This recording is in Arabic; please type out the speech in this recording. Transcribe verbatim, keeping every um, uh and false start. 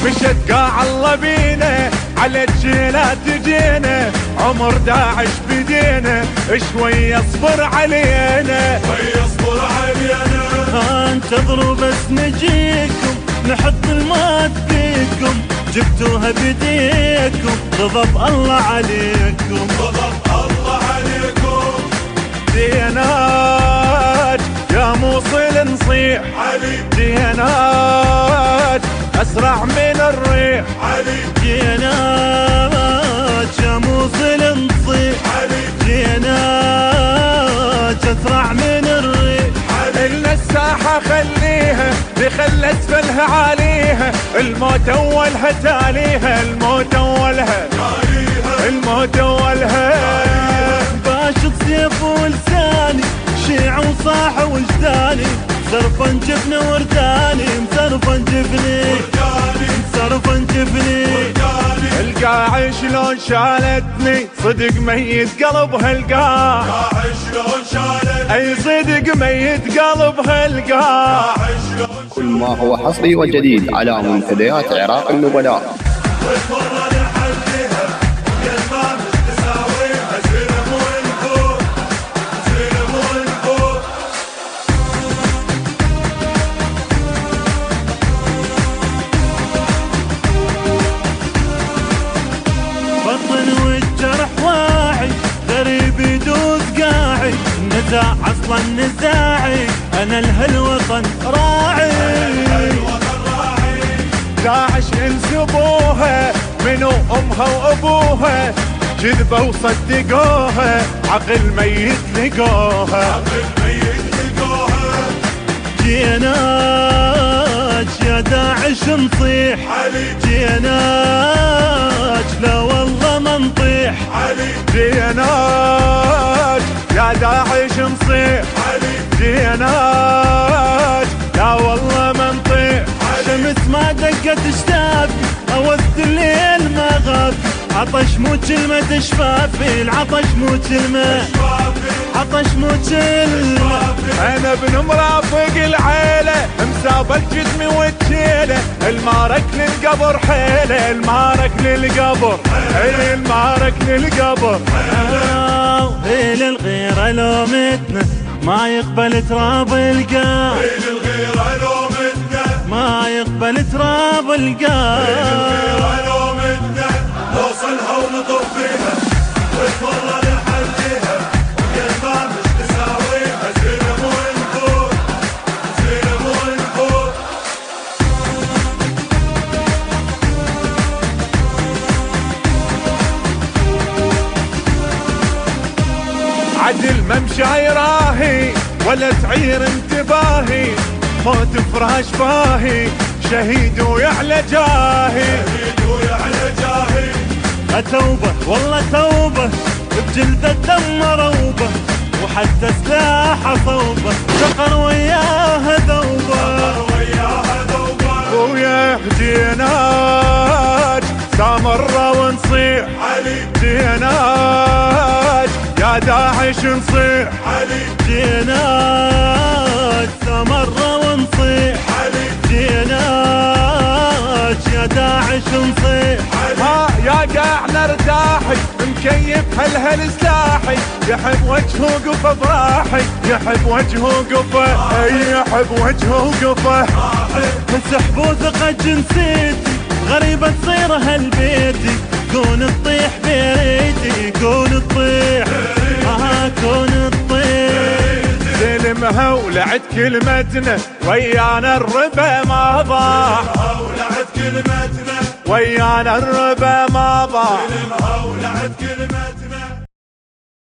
مشت قاع الله بينا على الجيلات تجينا عمر داعش بدينا شوي اصبر علينا شوي اصبر علينا انتظروا بس نجيكم نحط الموت فيكم جبتوها بديكم غضب الله عليكم غضب الله عليكم ديناج يا موصل نصيح علي ديناج اسرع من الريح علي ديناج يا موصل نصيح علي ديناج اسرع من الريح إلنا الساحة خليها لخل اسفلها عليها الموت اولها تاليها الموت اولها الموت اولها باشط سيف ولساني شيع وصاح وجداني صرفا جبني ورداني مسرفا جبني مسرفا جبني القاع شلون شالتني صدق ميت قلبها القاع قاع شلون شالتني اي صدق ميت قلبها القاع كل ما هو حصري وجديد على منتديات عراق النبلاء. بطن والجرح واعي غريب يدوز قاعي نزاع اصلا نزاعي انا لهالوطن راعي داعش انسبوها منو امها وابوها كذبه وصدقوها عقل ميت لقوها عقل ميت لقوها جيناج يا داعش نصيح علي جيناج لا والله ما نطيح علي ديناج يا داعش نصيح علي ديناج لا والله ما نطيح شمس ما دقت شتافي اوسط الليل ما غاب عطش مو كلمة شفافي العطش مو كلمة عطش مو كلمة انا ابن مرافق العيلة مسابق جسمي والتيلة المارك للقبر حيلة المارك للقبر المارك للقبر ويل الغيرة لومتنا ما يقبل تراب القاع ويل الغيرة لومتنا ما يقبل تراب القاع الغيرة لومتنا نوصلها ونطف فيها ونتمرن نحليها وكلمة مش تساويها زينب ونفوت زينب ونفوت عدل ممشى يراهي ولا تعير انتباهي موت فراش باهي شهيد ويعلى جاهي شهيد ويعلى جاهي توبة والله توبة بجلد الدم روبة وحتى سلاحه صوبة سقر وياها ذوبة وياها ذوبة ويا ديناج سامرة ونصيح علي ديناج يا داعش نصيح علي جيناج سمرة ونصيح علي جيناج يا داعش نصيح ها يا قاع نرتاحي مكيف هالهل سلاحي يحب وجهه قفه براحي يحب وجهه قفه يحب وجهه قفه سحب وثقة جنسيتي غريبة تصير هالبيتي كون تطيح بريتي كون تطيح ها كون تطيح سلمها ولعت كلمتنا ويانا الربا ما ضاع ولعت كلمتنا ويانا الربا ما ضاع سلمها ولعت كلمتنا